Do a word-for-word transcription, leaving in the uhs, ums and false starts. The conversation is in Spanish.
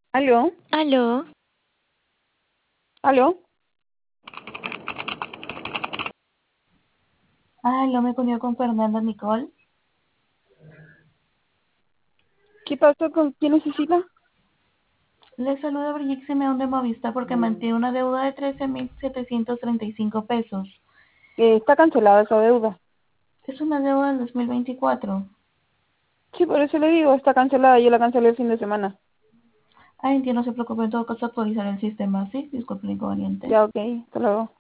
¿Aló? Aló, ¿Aló? Ay, lo me comunió con Fernanda Nicole. ¿Qué pasó? ¿Con quién necesita? Le saluda Brigitte Simeón de Movista porque mantiene una deuda de trece mil setecientos treinta y cinco pesos. Eh, está cancelada esa deuda. Es una deuda del dos mil veinticuatro. Sí, por eso le digo, está cancelada. Yo la cancelé el fin de semana. Ay, entiendo, no se preocupe, en todo caso actualizar el sistema, ¿sí? Disculpe el inconveniente. Ya, ok. Hasta luego.